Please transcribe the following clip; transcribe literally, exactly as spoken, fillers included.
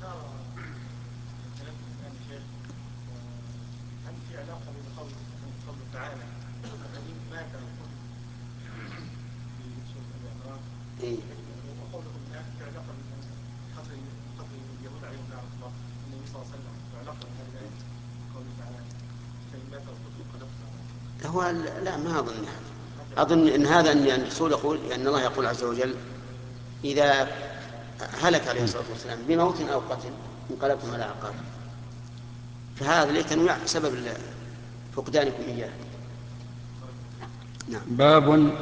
هل في علاقة بين قوله قوله تعالى الذين مات في سورة الإعراف وقوله الآن في علاقة بين قتل قتل اليهود عليهم لعنة الله النبي صلى الله عليه وسلم في علاقة بين هذه الآية قوله تعالى فإن مات أو قتل انقلبتم على هو لا ما أظن أظن أن هذا أن الرسول يقول أن الله يقول عز وجل إذا هلك عليه الصلاة والسلام بموت أو قتل انقلبتم على أعقابكم، فهذا لتنويع سبب فقدانكم إياه. نعم. باب